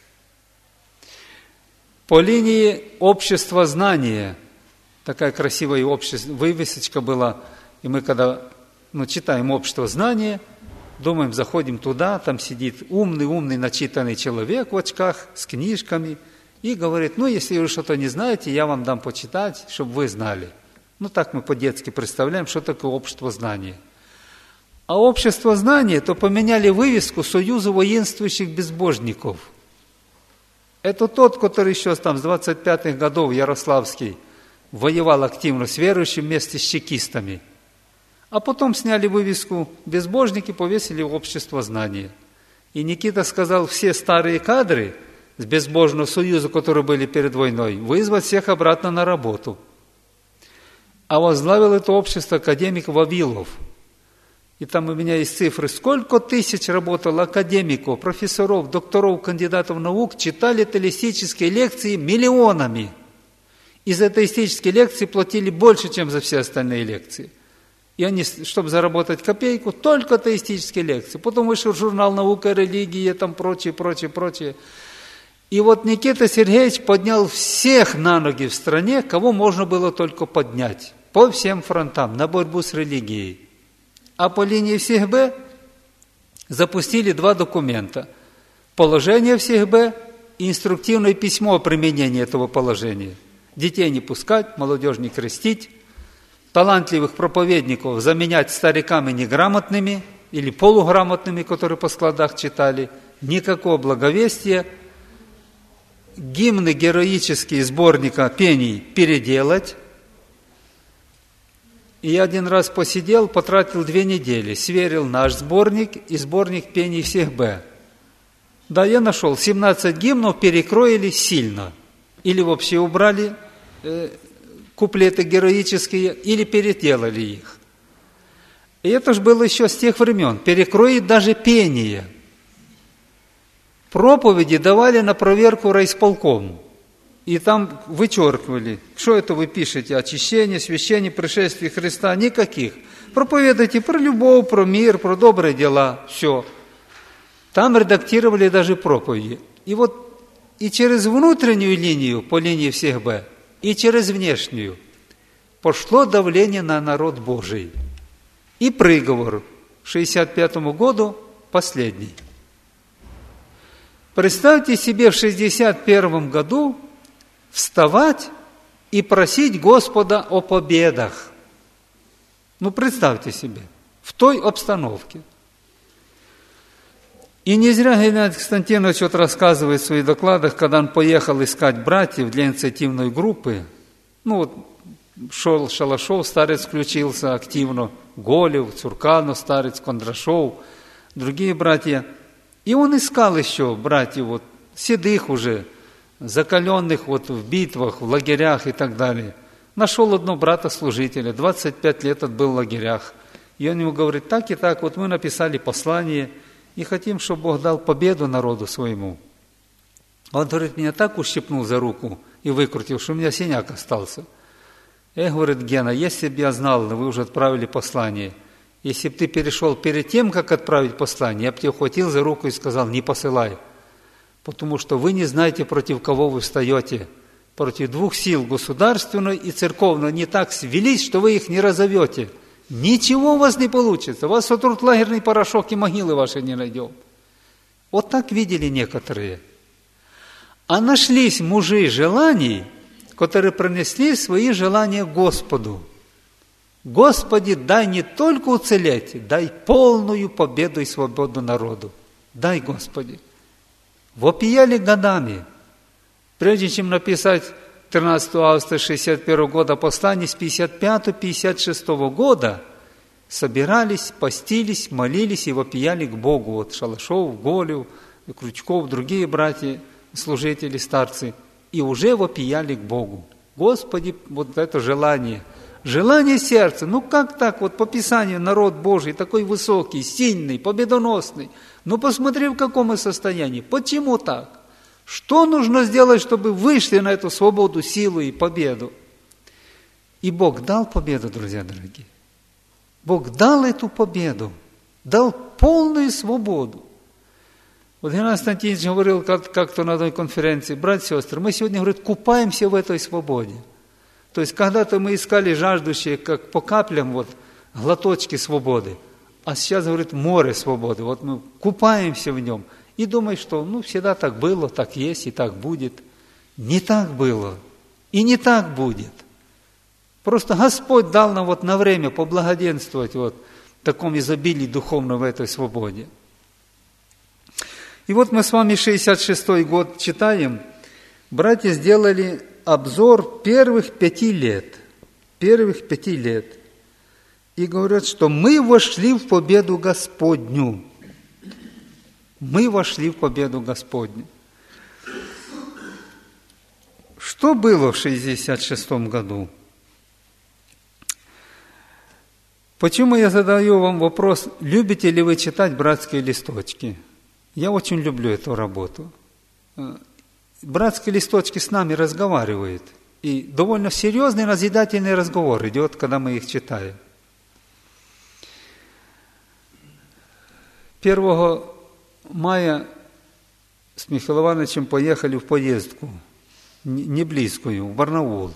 По линии общества знания, такая красивая общество, вывесочка была, и мы когда ну, читаем общество знания, думаем, заходим туда, там сидит умный-умный, начитанный человек в очках с книжками и говорит, ну, если вы что-то не знаете, я вам дам почитать, чтобы вы знали. Ну, так мы по-детски представляем, что такое общество знания. А общество знания, то поменяли вывеску Союзу воинствующих безбожников. Это тот, который еще там с двадцать пятых годов, Ярославский, воевал активно с верующими вместе с чекистами. А потом сняли вывеску «Безбожники», повесили в общество знания. И Никита сказал, все старые кадры с безбожного союза, которые были перед войной, вызвать всех обратно на работу. А возглавил это общество академик Вавилов. И там у меня есть цифры, сколько тысяч работало академиков, профессоров, докторов, кандидатов наук, читали атеистические лекции миллионами. И за атеистические лекции платили больше, чем за все остальные лекции. И они, чтобы заработать копейку, только атеистические лекции. Потом вышел журнал «Наука и религия», там прочее, прочее, прочее. И вот Никита Сергеевич поднял всех на ноги в стране, кого можно было только поднять, по всем фронтам, на борьбу с религией. А по линии ВСИХБ запустили два документа. Положение ВСИХБ и инструктивное письмо о применении этого положения. Детей не пускать, молодежь не крестить, талантливых проповедников заменять стариками неграмотными или полуграмотными, которые по складах читали, никакого благовестия, гимны героические сборника пений переделать. И я один раз посидел, потратил две недели, сверил наш сборник и сборник пений ВСИХБ. Да, я нашел, семнадцать гимнов перекроили сильно. Или вообще убрали э, куплеты героические, или переделали их. И это же было еще с тех времен. Перекроить даже пение. Проповеди давали на проверку райисполкому. И там вычеркивали, что это вы пишете, очищение, священие, пришествие Христа, никаких. Проповедуйте про любовь, про мир, про добрые дела, все. Там редактировали даже проповеди. И вот и через внутреннюю линию, по линии всех Б, и через внешнюю пошло давление на народ Божий. И приговор к шестьдесят пятому году последний. Представьте себе в шестьдесят первом году вставать и просить Господа о победах. Ну, представьте себе, в той обстановке. И не зря Геннадий Константинович вот рассказывает в своих докладах, когда он поехал искать братьев для инициативной группы, ну вот шел Шалашов, старец включился активно, Голев, Цурканов, старец, Кондрашов, другие братья. И он искал еще братьев вот, седых уже, закаленных вот в битвах, в лагерях и так далее. Нашел одного брата-служителя, двадцать пять лет отбыл в лагерях. И он ему говорит, так и так, вот мы написали послание, и хотим, чтобы Бог дал победу народу своему. Он говорит, меня так ущипнул за руку и выкрутил, что у меня синяк остался. Я, говорит, Гена, если бы я знал, вы уже отправили послание, если бы ты перешел перед тем, как отправить послание, я бы тебя ухватил за руку и сказал, не посылай, потому что вы не знаете, против кого вы встаете, против двух сил, государственной и церковной, не так свелись, что вы их не разовьете. Ничего у вас не получится, у вас сотрут лагерный порошок и могилы ваши не найдем. Вот так видели некоторые. А нашлись мужи желаний, которые пронесли свои желания Господу. Господи, дай не только уцелеть, дай полную победу и свободу народу. Дай, Господи. Вопияли годами. Прежде чем написать тринадцатого августа шестьдесят первого года послание, с пятьдесят пятого — пятьдесят шестого года собирались, постились, молились и вопияли к Богу. Вот Шалашов, Голев, Крючков, другие братья, служители, старцы. И уже вопияли к Богу. Господи, вот это желание. Желание сердца. Ну как так? Вот по Писанию народ Божий такой высокий, сильный, победоносный. Ну посмотри, в каком мы состоянии. Почему так? Что нужно сделать, чтобы вышли на эту свободу, силу и победу? И Бог дал победу, друзья дорогие. Бог дал эту победу, дал полную свободу. Вот Геннадий Константинович говорил как-то на одной конференции, братья и сестры, мы сегодня, говорит, купаемся в этой свободе. То есть когда-то мы искали жаждущие, как по каплям, вот, глоточки свободы, а сейчас, говорит, море свободы. Вот мы купаемся в нем. И думай, что ну, всегда так было, так есть и так будет. Не так было и не так будет. Просто Господь дал нам вот на время поблагоденствовать вот в таком изобилии духовном, в этой свободе. И вот мы с вами шестьдесят шестой год читаем. Братья сделали обзор первых пяти лет. Первых пяти лет. И говорят, что мы вошли в победу Господню. Мы вошли в победу Господню. Что было в шестьдесят шестом году? Почему я задаю вам вопрос, любите ли вы читать братские листочки? Я очень люблю эту работу. Братские листочки с нами разговаривают. И довольно серьезный назидательный разговор идет, когда мы их читаем. первого мая с Михаилом Ивановичем поехали в поездку, не близкую, в Барнаул.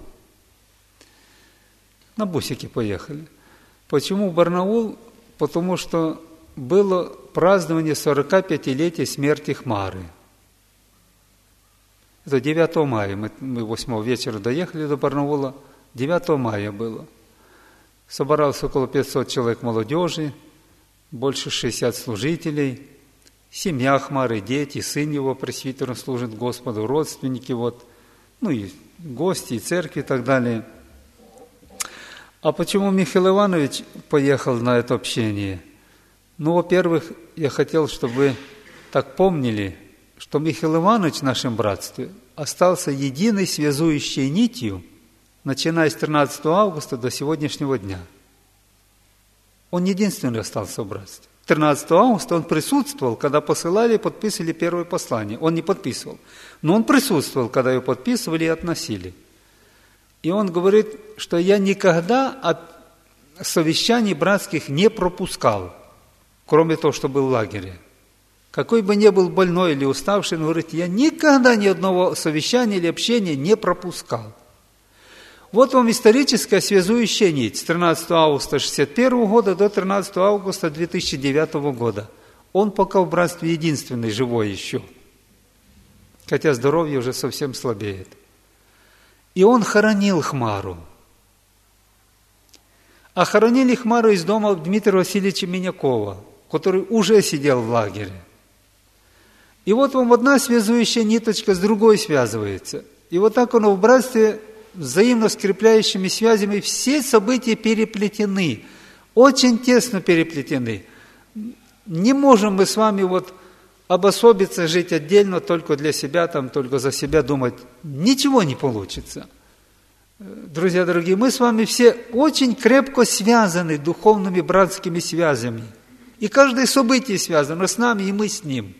На бусике поехали. Почему в Барнаул? Потому что было празднование сорокапятилетия смерти Хмары. Это девятого мая, мы, мы восьмого вечера доехали до Барнаула, девятого мая было. Собралось около пятисот человек молодежи, больше шестьдесят служителей, семья Хмары, дети, сын его пресвитером служит Господу, родственники, вот, ну и гости, и церкви и так далее. А почему Михаил Иванович поехал на это общение? Ну, во-первых, я хотел, чтобы вы так помнили, что Михаил Иванович в нашем братстве остался единой связующей нитью, начиная с тринадцатого августа до сегодняшнего дня. Он единственный остался в братстве. тринадцатого августа он присутствовал, когда посылали и подписывали первое послание. Он не подписывал, но он присутствовал, когда его подписывали и относили. И он говорит, что я никогда от совещаний братских не пропускал, кроме того, что был в лагере. Какой бы ни был больной или уставший, он говорит, я никогда ни одного совещания или общения не пропускал. Вот вам историческая связующая нить с тринадцатого августа шестьдесят первого года до тринадцатого августа две тысячи девятого года. Он пока в братстве единственный живой еще, хотя здоровье уже совсем слабеет. И он хоронил Хмару. А хоронили Хмару из дома Дмитрия Васильевича Минякова, который уже сидел в лагере. И вот вам одна связующая ниточка с другой связывается. И вот так оно в братстве взаимно скрепляющими связями все события переплетены, очень тесно переплетены. Не можем мы с вами вот обособиться, жить отдельно, только для себя, там, только за себя думать. Ничего не получится. Друзья дорогие, мы с вами все очень крепко связаны духовными братскими связями. И каждое событие связано с нами, и мы с ним.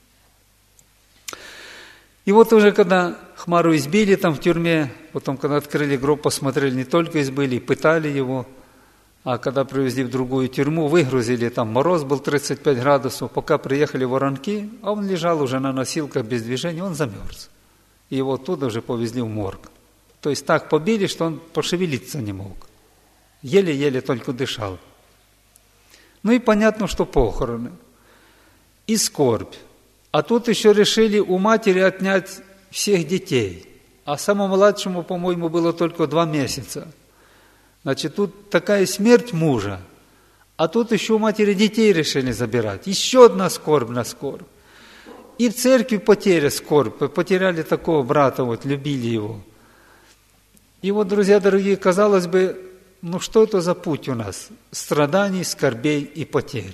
И вот уже когда Хмару избили там в тюрьме, потом, когда открыли гроб, посмотрели, не только избили, пытали его, а когда привезли в другую тюрьму, выгрузили, там мороз был тридцать пять градусов, пока приехали воронки, а он лежал уже на носилках без движения, он замерз. И его оттуда уже повезли в морг. То есть так побили, что он пошевелиться не мог. Еле-еле только дышал. Ну и понятно, что похороны. И скорбь. А тут еще решили у матери отнять всех детей. А самому младшему, по-моему, было только два месяца. Значит, тут такая смерть мужа. А тут еще у матери детей решили забирать. Еще одна скорбь на скорбь. И в церкви потеря скорбь. Потеряли такого брата, вот, любили его. И вот, друзья дорогие, казалось бы, ну что это за путь у нас? Страданий, скорбей и потерь.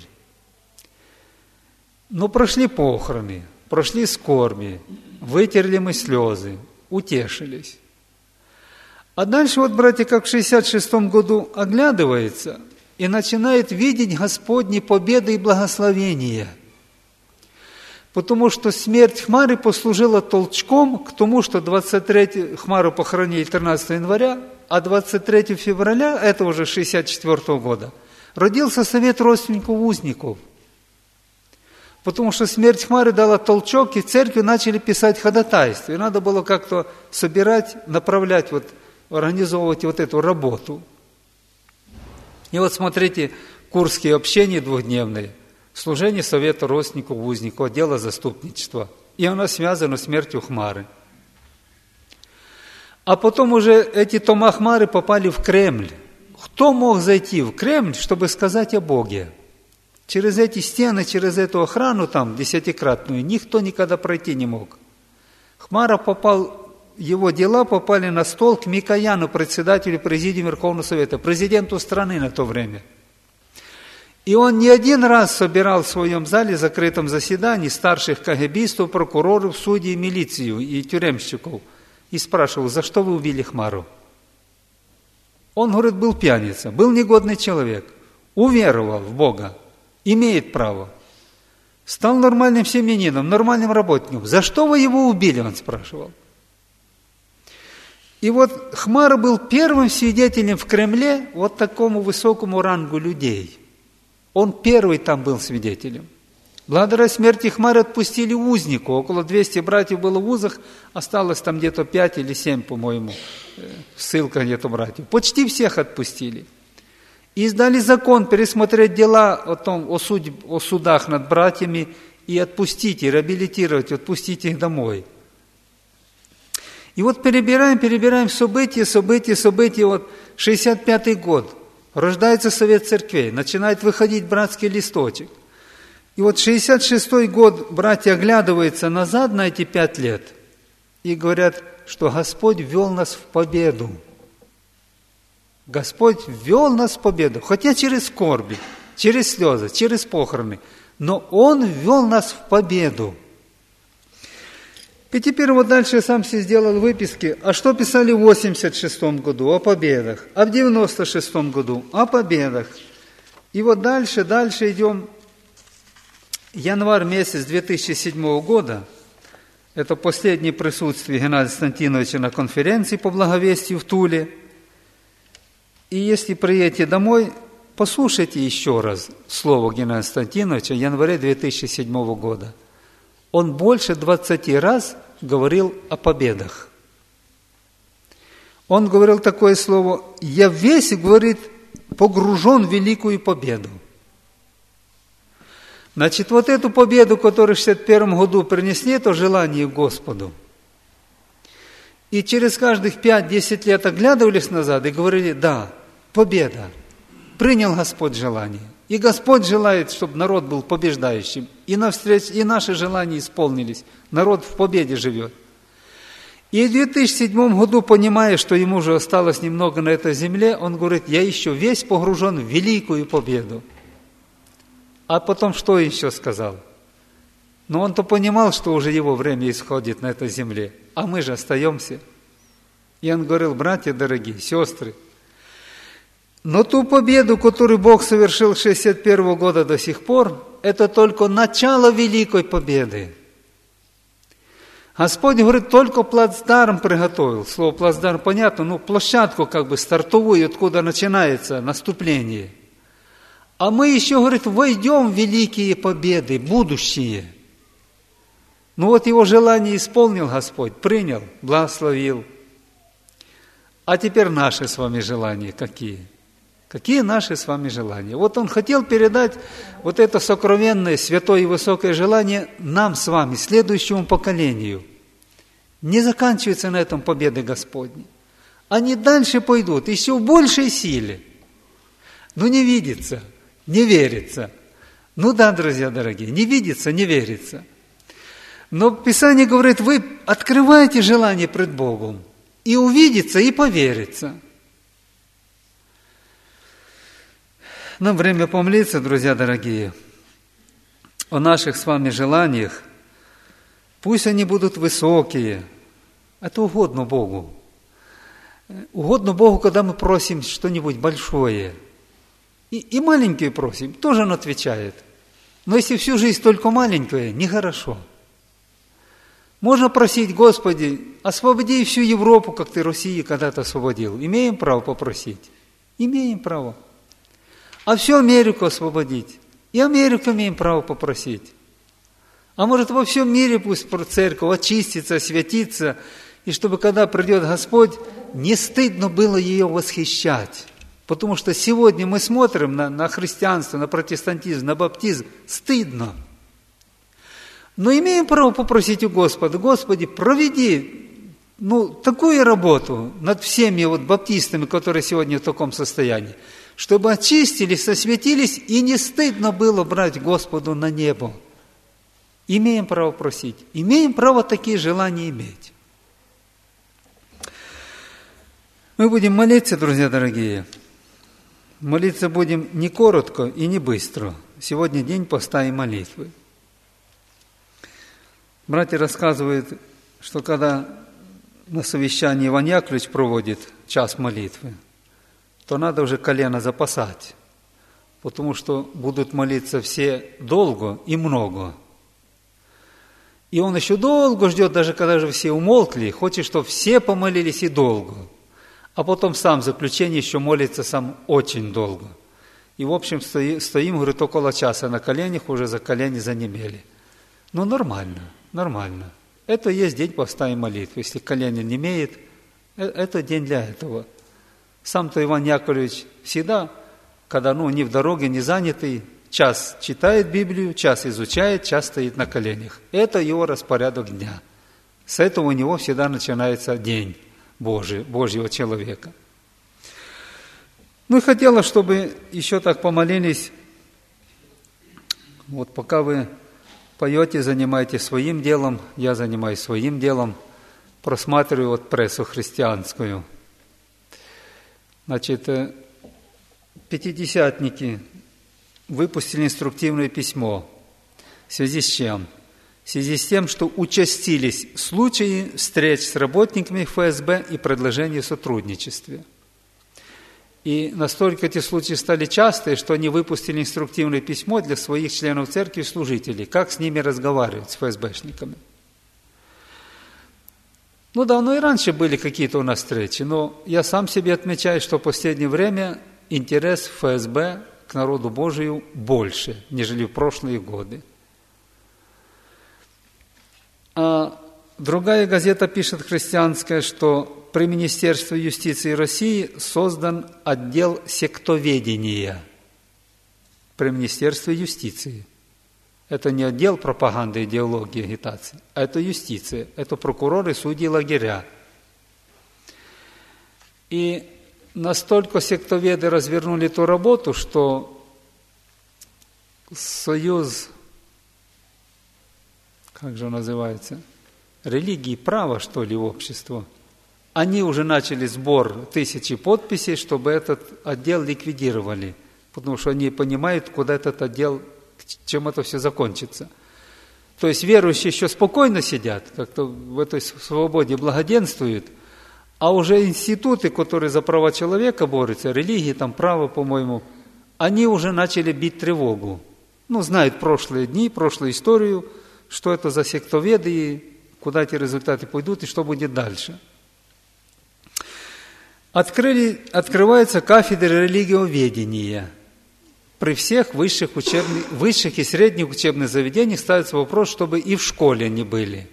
Но прошли похороны, прошли скорби, вытерли мы слезы, утешились. А дальше вот, братья, как в шестьдесят шестом году оглядывается и начинает видеть Господни победы и благословения. Потому что смерть Хмары послужила толчком к тому, что двадцать третьего Хмару похоронили тринадцатого января, а двадцать третьего февраля этого же шестьдесят четвёртого года родился совет родственников узников. Потому что смерть Хмары дала толчок, и в церкви начали писать ходатайство. И надо было как-то собирать, направлять, вот, организовывать вот эту работу. И вот смотрите, курские общения двухдневные, служение совета родственников узников, отдела заступничества. И оно связано с смертью Хмары. А потом уже эти тома Хмары попали в Кремль. Кто мог зайти в Кремль, чтобы сказать о Боге? Через эти стены, через эту охрану там, десятикратную, никто никогда пройти не мог. Хмара попал, его дела попали на стол к Микояну, председателю президиума Верховного Совета, президенту страны на то время. И он не один раз собирал в своем зале, закрытом заседании, старших кагебистов, прокуроров, судей, милицию и тюремщиков. И спрашивал, за что вы убили Хмару? Он, говорит, был пьяница, был негодный человек, уверовал в Бога, имеет право. Стал нормальным семьянином, нормальным работником. За что вы его убили, он спрашивал. И вот Хмара был первым свидетелем в Кремле вот такому высокому рангу людей. Он первый там был свидетелем. Благодаря смерти Хмары отпустили узников. Около двухсот братьев было в узах, осталось там где-то пять или семь, по-моему, ссылка где-то братьев. Почти всех отпустили. И издали закон пересмотреть дела о, том, о, суд, о судах над братьями и отпустить, и реабилитировать, отпустить их домой. И вот перебираем, перебираем события, события, события. Вот шестьдесят пятый год. Рождается Совет Церквей, начинает выходить братский листочек. И вот шестьдесят шестой год братья оглядываются назад на эти пять лет и говорят, что Господь ввел нас в победу. Господь ввел нас в победу, хотя через скорби, через слезы, через похороны, но Он ввел нас в победу. И теперь вот дальше я сам себе сделал выписки, а что писали в восемьдесят шестом году о победах, а в девяносто шестом году о победах. И вот дальше, дальше идем, январь месяц две тысячи седьмого года, это последнее присутствие Геннадия Константиновича на конференции по благовестию в Туле. И если приедете домой, Послушайте еще раз слово Геннадия Константиновича в январе две тысячи седьмого года. Он больше двадцати раз говорил о победах. Он говорил такое слово: «Я весь, говорит, погружен в великую победу». Значит, вот эту победу, которую в шестьдесят первом году принесли, это желание к Господу. И через каждых пять-десять лет оглядывались назад и говорили: да, победа, принял Господь желание. И Господь желает, чтобы народ был побеждающим. И, навстречу, и наши желания исполнились. Народ в победе живет. И в две тысячи седьмом году, понимая, что ему уже осталось немного на этой земле, он говорит: я еще весь погружен в великую победу. А потом что еще сказал? Но он-то понимал, что уже его время исходит на этой земле, а мы же остаемся. И он говорил: братья дорогие, сестры, но ту победу, которую Бог совершил с шестьдесят первого года до сих пор, это только начало великой победы. Господь, говорит, только плацдарм приготовил. Слово плацдарм понятно, ну, площадку как бы стартовую, откуда начинается наступление. А мы еще, говорит, войдем в великие победы, будущие. Ну вот его желание исполнил Господь, принял, благословил. А теперь наши с вами желания какие? Какие наши с вами желания? Вот он хотел передать вот это сокровенное, святое и высокое желание нам с вами, следующему поколению. Не заканчивается на этом победы Господни. Они дальше пойдут, еще в большей силе. Но не видится, не верится. Ну да, друзья дорогие, не видится, не верится. Но Писание говорит: вы открываете желание пред Богом, и увидится, и поверится. Нам время помолиться, друзья дорогие, о наших с вами желаниях. Пусть они будут высокие. Это угодно Богу. Угодно Богу, когда мы просим что-нибудь большое. И, и маленькие просим, тоже Он отвечает. Но если всю жизнь только маленькое, нехорошо. Можно просить: Господи, освободи всю Европу, как Ты Россию когда-то освободил. Имеем право попросить? Имеем право. А всю Америку освободить? И Америку имеем право попросить. А может, во всем мире пусть церковь очистится, освятится, и чтобы, когда придет Господь, не стыдно было ее восхищать. Потому что сегодня мы смотрим на, на христианство, на протестантизм, на баптизм, стыдно. Но имеем право попросить у Господа: Господи, проведи ну, такую работу над всеми вот баптистами, которые сегодня в таком состоянии, чтобы очистились, осветились, и не стыдно было брать Господу на небо. Имеем право просить, имеем право такие желания иметь. Мы будем молиться, друзья дорогие. Молиться будем не коротко и не быстро. Сегодня день поста и молитвы. Братья рассказывают, что когда на совещании Иван Яковлевич проводит час молитвы, то надо уже колено запасать, потому что будут молиться все долго и много. И он еще долго ждет, даже когда же все умолкли, хочет, чтобы все помолились и долго. А потом сам в заключение еще молится сам очень долго. И, в общем, стоим, говорит, около часа на коленях, уже за колени занемели. Ну, нормально, нормально. Это есть день поста и молитвы. Если колени не имеет, это день для этого. Сам-то Иван Яковлевич всегда, когда ну, не в дороге, не занятый, час читает Библию, час изучает, час стоит на коленях. Это его распорядок дня. С этого у него всегда начинается день Божий, Божьего человека. Ну и хотела, чтобы еще так помолились. Вот пока вы поете, занимаетесь своим делом, я занимаюсь своим делом, просматриваю вот прессу христианскую. Значит, пятидесятники выпустили инструктивное письмо. В связи с чем? В связи с тем, что участились случаи встреч с работниками эф эс бэ и предложений о сотрудничестве. И настолько эти случаи стали частые, что они выпустили инструктивное письмо для своих членов церкви и служителей, как с ними разговаривать, с эф эс бэшниками. Ну да, ну и раньше были какие-то у нас встречи, но я сам себе отмечаю, что в последнее время интерес в эф эс бэ к народу Божию больше, нежели в прошлые годы. А другая газета пишет, христианская, что при Министерстве юстиции России создан отдел сектоведения. При Министерстве юстиции. Это не отдел пропаганды, идеологии, агитации, а это юстиция, это прокуроры, судьи, лагеря. И настолько сектоведы развернули эту работу, что союз, как же он называется, религии, права, что ли, общество, они уже начали сбор тысячи подписей, чтобы этот отдел ликвидировали, потому что они понимают, куда этот отдел, чем это все закончится. То есть верующие еще спокойно сидят, как-то в этой свободе благоденствуют, а уже институты, которые за права человека борются, религии, там право, по-моему, они уже начали бить тревогу. Ну, знают прошлые дни, прошлую историю, что это за сектоведы, и куда эти результаты пойдут, и что будет дальше. Открыли, открывается кафедра религиоведения. При всех высших, учебных, высших и средних учебных заведениях ставится вопрос, чтобы и в школе они были.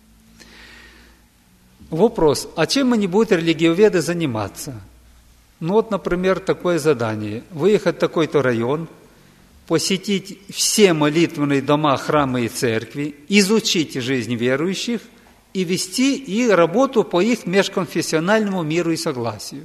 Вопрос, а чем они будут, религиоведы, заниматься? Ну вот, например, такое задание. Выехать в такой-то район, посетить все молитвенные дома, храмы и церкви, изучить жизнь верующих и вести и работу по их межконфессиональному миру и согласию.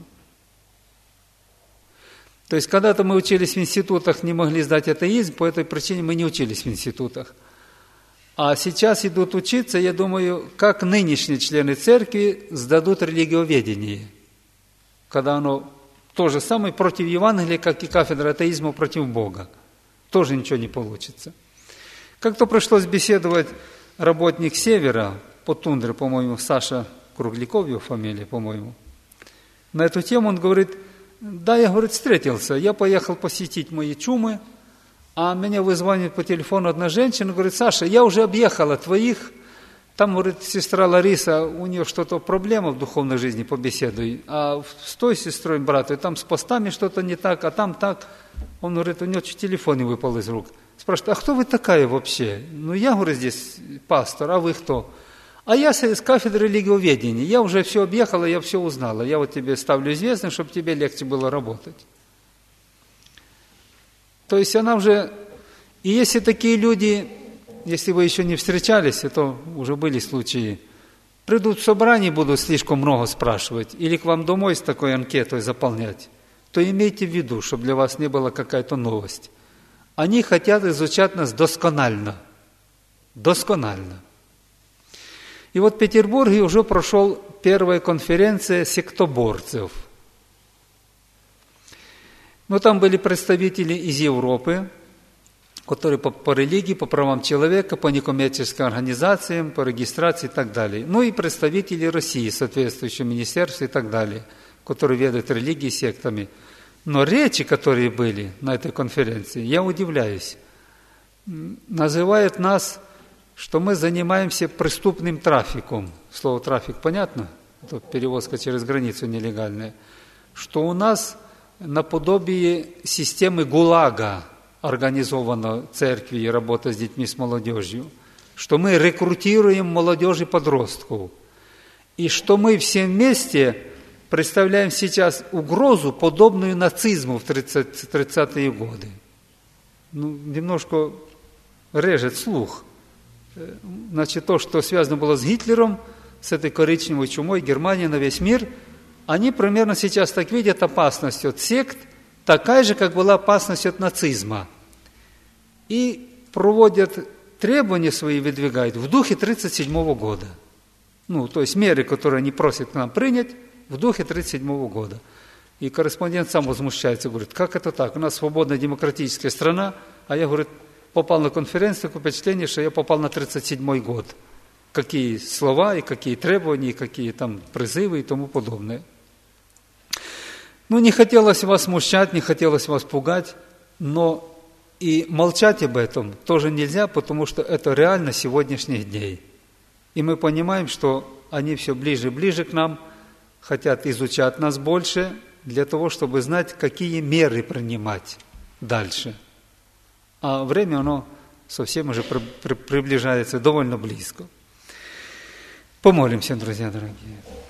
То есть, когда-то мы учились в институтах, не могли сдать атеизм, по этой причине мы не учились в институтах. А сейчас идут учиться, я думаю, как нынешние члены церкви сдадут религиоведение, когда оно то же самое против Евангелия, как и кафедра атеизма против Бога. Тоже ничего не получится. Как-то пришлось беседовать работник Севера, по тундре, по-моему, Саша Кругляков, его фамилия, по-моему. На эту тему он говорит, да, я, говорит, встретился, я поехал посетить мои чумы, а меня вызванивает по телефону одна женщина, говорит, Саша, я уже объехала твоих, там, говорит, сестра Лариса, у нее что-то проблема в духовной жизни, побеседуй, а с той сестрой, брату, там с постами что-то не так, а там так. Он говорит, у него чуть телефон не выпал из рук. Спрашивает, а кто вы такая вообще? Ну, я, говорю, здесь пастор, а вы кто? А я с кафедры религиоведения, я уже все объехала, я все узнала. Я вот тебе ставлю известно, чтобы тебе легче было работать. То есть она уже... И если такие люди, если вы еще не встречались, это уже были случаи, придут в собрание, будут слишком много спрашивать, или к вам домой с такой анкетой заполнять, то имейте в виду, чтобы для вас не была какая-то новость. Они хотят изучать нас досконально. Досконально. И вот в Петербурге уже прошел первая конференция сектоборцев. Но там были представители из Европы, которые по, по религии, по правам человека, по некоммерческим организациям, по регистрации и так далее. Ну и представители России, соответствующего министерства и так далее, которые ведают религией, сектами. Но речи, которые были на этой конференции, я удивляюсь, называют нас, что мы занимаемся преступным трафиком. Слово «трафик» понятно? Это перевозка через границу нелегальная. Что у нас наподобие системы ГУЛАГа организована церкви и работа с детьми, с молодежью. Что мы рекрутируем молодежь и подростков. И что мы все вместе представляем сейчас угрозу, подобную нацизму в тридцатые годы. Ну, немножко режет слух. Значит, то, что связано было с Гитлером, с этой коричневой чумой, Германия на весь мир, они примерно сейчас так видят опасность от сект, такая же, как была опасность от нацизма. И проводят требования свои, выдвигают в духе тридцать седьмого года. Ну, то есть меры, которые они просят к нам принять, в духе тридцать седьмого года. И корреспондент сам возмущается, говорит, как это так? У нас свободная демократическая страна, а я, говорит, попал на конференцию, такое впечатление, что я попал на тридцать седьмой год. Какие слова, и какие требования, и какие там призывы и тому подобное. Ну, не хотелось вас смущать, не хотелось вас пугать, но и молчать об этом тоже нельзя, потому что это реально сегодняшних дней. И мы понимаем, что они все ближе и ближе к нам, хотят изучать нас больше, для того, чтобы знать, какие меры принимать дальше. А время, оно совсем уже при, при, приближается довольно близко. Помолимся, друзья дорогие.